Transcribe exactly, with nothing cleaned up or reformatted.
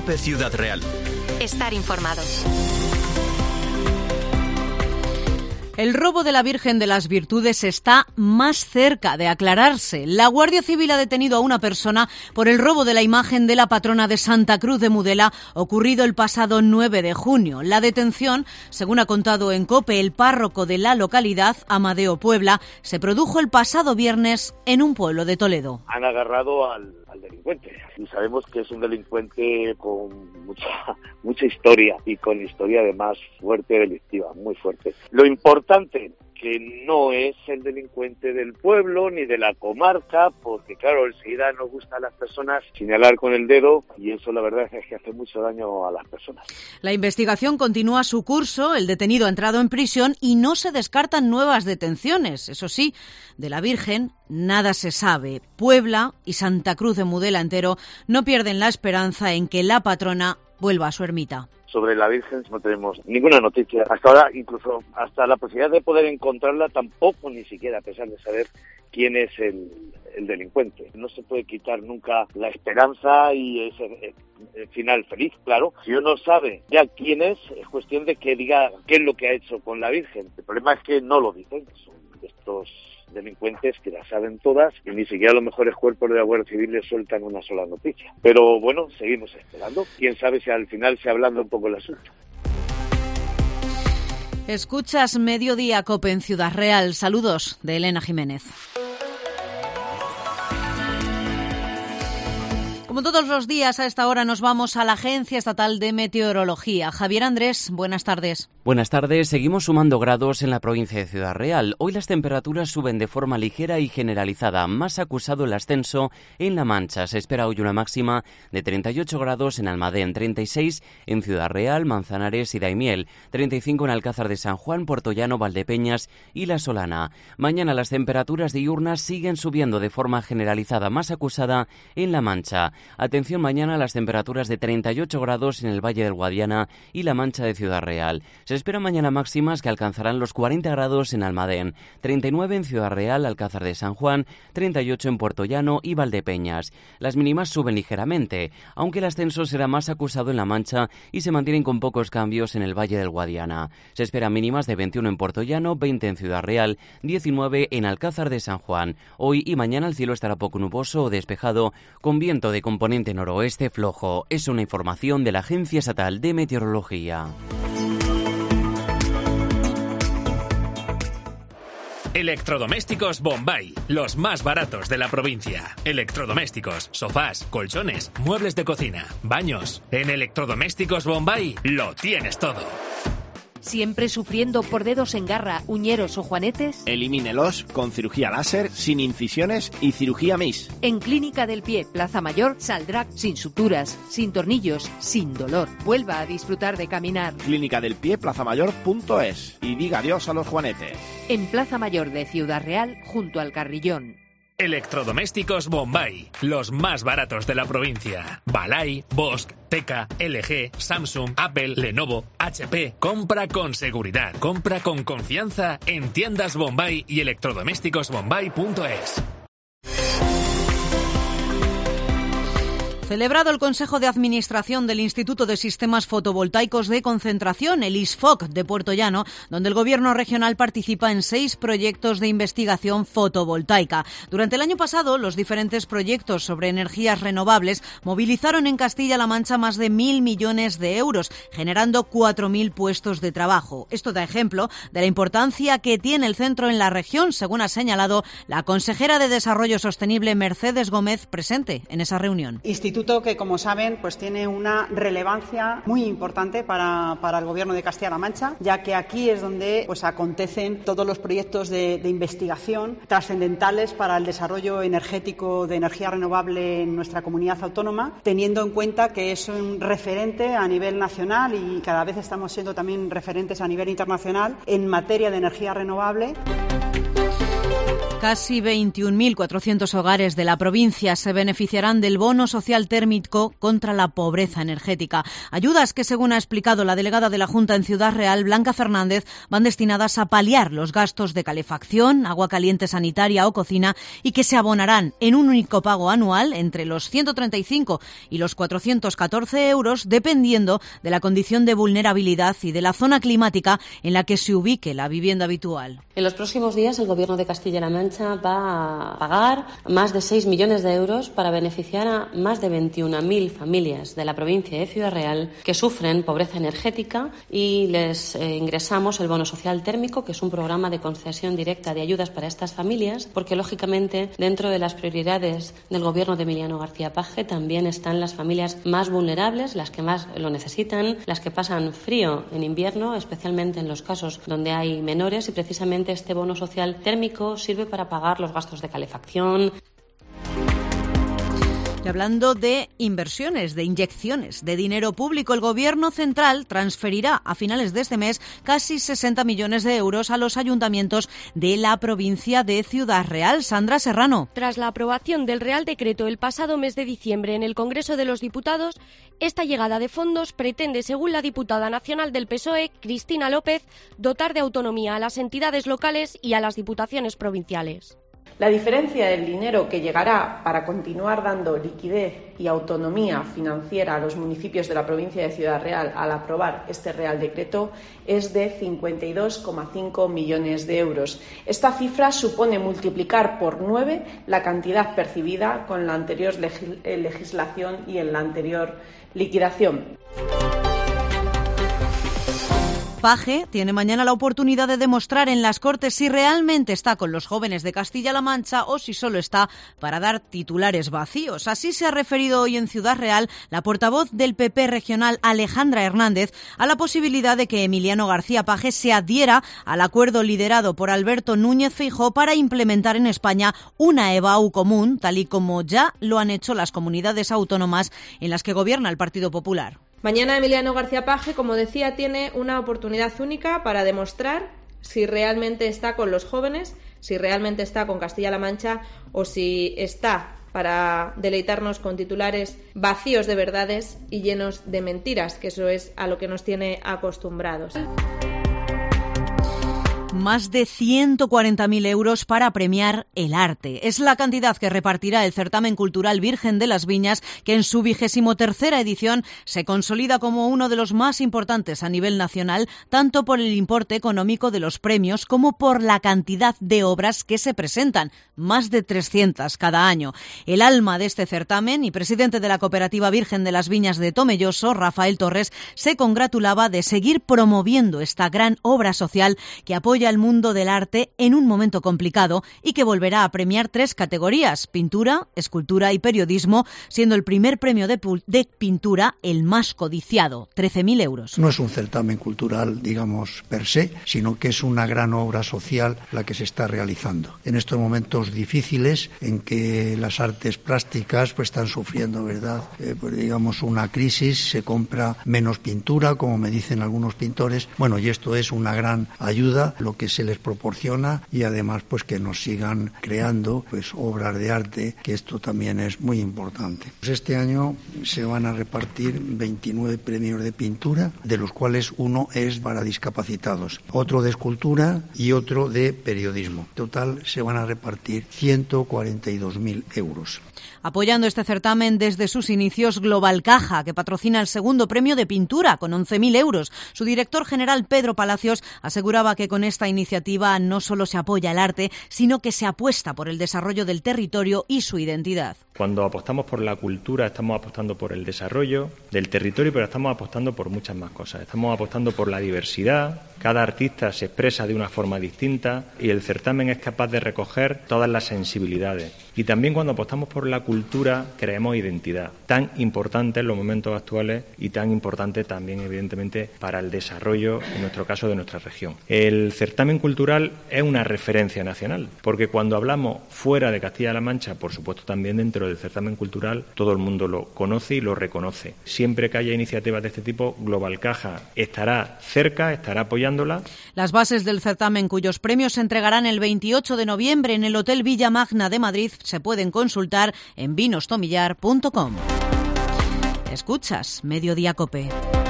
COPE Ciudad Real. Estar informados. El robo de la Virgen de las Virtudes está más cerca de aclararse. La Guardia Civil ha detenido a una persona por el robo de la imagen de la patrona de Santa Cruz de Mudela, ocurrido el pasado nueve de junio. La detención, según ha contado en COPE el párroco de la localidad, Amadeo Puebla, se produjo el pasado viernes en un pueblo de Toledo. Han agarrado al, al delincuente y sabemos que es un delincuente con mucha, mucha historia y con historia además fuerte delictiva, muy fuerte. Lo importante que no es el delincuente del pueblo ni de la comarca, porque claro, enseguida nos gusta a las personas señalar con el dedo y eso la verdad es que hace mucho daño a las personas. La investigación continúa su curso, el detenido ha entrado en prisión y no se descartan nuevas detenciones. Eso sí, de la Virgen nada se sabe. Puebla y Santa Cruz de Mudela entero no pierden la esperanza en que la patrona vuelva a su ermita. Sobre la Virgen no tenemos ninguna noticia. Hasta ahora, incluso hasta la posibilidad de poder encontrarla tampoco, ni siquiera, a pesar de saber quién es el, el delincuente. No se puede quitar nunca la esperanza y ese el final feliz, claro. Si uno sabe ya quién es, es cuestión de que diga qué es lo que ha hecho con la Virgen. El problema es que no lo dicen. Son estos delincuentes que las saben todas y ni siquiera los mejores cuerpos de la Guardia Civil les sueltan una sola noticia. Pero bueno, seguimos esperando. Quién sabe si al final se ablanda un poco el asunto. Escuchas Mediodía COPE en Ciudad Real. Saludos de Elena Jiménez. Como todos los días, a esta hora nos vamos a la Agencia Estatal de Meteorología. Javier Andrés, buenas tardes. Buenas tardes. Seguimos sumando grados en la provincia de Ciudad Real. Hoy las temperaturas suben de forma ligera y generalizada. Más acusado el ascenso en La Mancha. Se espera hoy una máxima de treinta y ocho grados en Almadén, treinta y seis en Ciudad Real, Manzanares y Daimiel, treinta y cinco en Alcázar de San Juan, Puertollano, Valdepeñas y La Solana. Mañana las temperaturas diurnas siguen subiendo de forma generalizada, más acusada en La Mancha. Atención mañana a las temperaturas de treinta y ocho grados en el Valle del Guadiana y La Mancha de Ciudad Real. Se espera mañana máximas que alcanzarán los cuarenta grados en Almadén, treinta y nueve en Ciudad Real, Alcázar de San Juan, treinta y ocho en Puertollano y Valdepeñas. Las mínimas suben ligeramente, aunque el ascenso será más acusado en La Mancha y se mantienen con pocos cambios en el Valle del Guadiana. Se esperan mínimas de veintiuno en Puertollano, veinte en Ciudad Real, diecinueve en Alcázar de San Juan. Hoy y mañana el cielo estará poco nuboso o despejado, con viento de componente noroeste flojo. Es una información de la Agencia Estatal de Meteorología. Electrodomésticos Bombay, los más baratos de la provincia. Electrodomésticos, sofás, colchones, muebles de cocina, baños. En Electrodomésticos Bombay lo tienes todo. ¿Siempre sufriendo por dedos en garra, uñeros o juanetes? Elimínelos con cirugía láser, sin incisiones y cirugía M I S. En Clínica del Pie, Plaza Mayor, saldrá sin suturas, sin tornillos, sin dolor. Vuelva a disfrutar de caminar. Clínica del Pie, plaza mayor punto es. Y diga adiós a los juanetes. En Plaza Mayor de Ciudad Real, junto al Carrillón. Electrodomésticos Bombay, los más baratos de la provincia. Balay, Bosch, Teka, L G, Samsung, Apple, Lenovo, H P. Compra con seguridad, compra con confianza en tiendas Bombay y electrodomésticos bombay punto es. Celebrado el Consejo de Administración del Instituto de Sistemas Fotovoltaicos de Concentración, el I S F O C de Puertollano, donde el Gobierno regional participa en seis proyectos de investigación fotovoltaica. Durante el año pasado, los diferentes proyectos sobre energías renovables movilizaron en Castilla-La Mancha más de mil millones de euros, generando cuatro mil puestos de trabajo. Esto da ejemplo de la importancia que tiene el centro en la región, según ha señalado la consejera de Desarrollo Sostenible, Mercedes Gómez, presente en esa reunión. Instituto que, como saben, pues tiene una relevancia muy importante para, para el Gobierno de Castilla-La Mancha, ya que aquí es donde pues acontecen todos los proyectos de, de investigación trascendentales para el desarrollo energético de energía renovable en nuestra comunidad autónoma, teniendo en cuenta que es un referente a nivel nacional y cada vez estamos siendo también referentes a nivel internacional en materia de energía renovable. Casi veintiún mil cuatrocientos hogares de la provincia se beneficiarán del bono social térmico contra la pobreza energética. Ayudas que, según ha explicado la delegada de la Junta en Ciudad Real, Blanca Fernández, van destinadas a paliar los gastos de calefacción, agua caliente sanitaria o cocina y que se abonarán en un único pago anual entre los ciento treinta y cinco y los cuatrocientos catorce euros, dependiendo de la condición de vulnerabilidad y de la zona climática en la que se ubique la vivienda habitual. En los próximos días, el Gobierno de Castilla-La Mancha va a pagar más de seis millones de euros para beneficiar a más de veintiuna mil familias de la provincia de Ciudad Real que sufren pobreza energética y les eh, ingresamos el bono social térmico, que es un programa de concesión directa de ayudas para estas familias, porque lógicamente dentro de las prioridades del Gobierno de Emiliano García Paje también están las familias más vulnerables, las que más lo necesitan, las que pasan frío en invierno, especialmente en los casos donde hay menores, y precisamente este bono social térmico sirve para pagar los gastos de calefacción. Y hablando de inversiones, de inyecciones de dinero público, el Gobierno central transferirá a finales de este mes casi sesenta millones de euros a los ayuntamientos de la provincia de Ciudad Real. Sandra Serrano. Tras la aprobación del Real Decreto el pasado mes de diciembre en el Congreso de los Diputados, esta llegada de fondos pretende, según la diputada nacional del P S O E, Cristina López, dotar de autonomía a las entidades locales y a las diputaciones provinciales. La diferencia del dinero que llegará para continuar dando liquidez y autonomía financiera a los municipios de la provincia de Ciudad Real al aprobar este Real Decreto es de cincuenta y dos coma cinco millones de euros. Esta cifra supone multiplicar por nueve la cantidad percibida con la anterior legislación y en la anterior liquidación. Paje tiene mañana la oportunidad de demostrar en las Cortes si realmente está con los jóvenes de Castilla-La Mancha o si solo está para dar titulares vacíos. Así se ha referido hoy en Ciudad Real la portavoz del P P regional, Alejandra Hernández, a la posibilidad de que Emiliano García Paje se adhiera al acuerdo liderado por Alberto Núñez Feijóo para implementar en España una E B A U común, tal y como ya lo han hecho las comunidades autónomas en las que gobierna el Partido Popular. Mañana Emiliano García Paje, como decía, tiene una oportunidad única para demostrar si realmente está con los jóvenes, si realmente está con Castilla-La Mancha o si está para deleitarnos con titulares vacíos de verdades y llenos de mentiras, que eso es a lo que nos tiene acostumbrados. Más de ciento cuarenta mil euros para premiar el arte. Es la cantidad que repartirá el Certamen Cultural Virgen de las Viñas, que en su vigésimo tercera edición se consolida como uno de los más importantes a nivel nacional, tanto por el importe económico de los premios como por la cantidad de obras que se presentan, más de trescientas cada año. El alma de este certamen y presidente de la Cooperativa Virgen de las Viñas de Tomelloso, Rafael Torres, se congratulaba de seguir promoviendo esta gran obra social que apoya al mundo del arte en un momento complicado y que volverá a premiar tres categorías: pintura, escultura y periodismo, siendo el primer premio de, de pintura el más codiciado, trece mil euros. No es un certamen cultural, digamos, per se, sino que es una gran obra social la que se está realizando. En estos momentos difíciles en que las artes plásticas pues están sufriendo, ¿verdad? Eh, pues digamos una crisis, se compra menos pintura, como me dicen algunos pintores. Bueno, y esto es una gran ayuda, lo que se les proporciona, y además pues que nos sigan creando pues obras de arte, que esto también es muy importante. Pues este año se van a repartir veintinueve premios de pintura, de los cuales uno es para discapacitados, otro de escultura y otro de periodismo. En total se van a repartir ciento cuarenta y dos mil euros. Apoyando este certamen desde sus inicios, Global Caja, que patrocina el segundo premio de pintura con once mil euros. Su director general, Pedro Palacios, aseguraba que con esta iniciativa no solo se apoya el arte, sino que se apuesta por el desarrollo del territorio y su identidad. Cuando apostamos por la cultura, estamos apostando por el desarrollo del territorio, pero estamos apostando por muchas más cosas. Estamos apostando por la diversidad. Cada artista se expresa de una forma distinta y el certamen es capaz de recoger todas las sensibilidades. Y también cuando apostamos por la cultura, creamos identidad, tan importante en los momentos actuales y tan importante también, evidentemente, para el desarrollo, en nuestro caso, de nuestra región. El certamen certamen cultural es una referencia nacional, porque cuando hablamos fuera de Castilla-La Mancha, por supuesto también dentro del certamen cultural, todo el mundo lo conoce y lo reconoce. Siempre que haya iniciativas de este tipo, Global Caja estará cerca, estará apoyándola. Las bases del certamen, cuyos premios se entregarán el veintiocho de noviembre en el Hotel Villa Magna de Madrid, se pueden consultar en vinos tomillar punto com. Escuchas Mediodía COPE.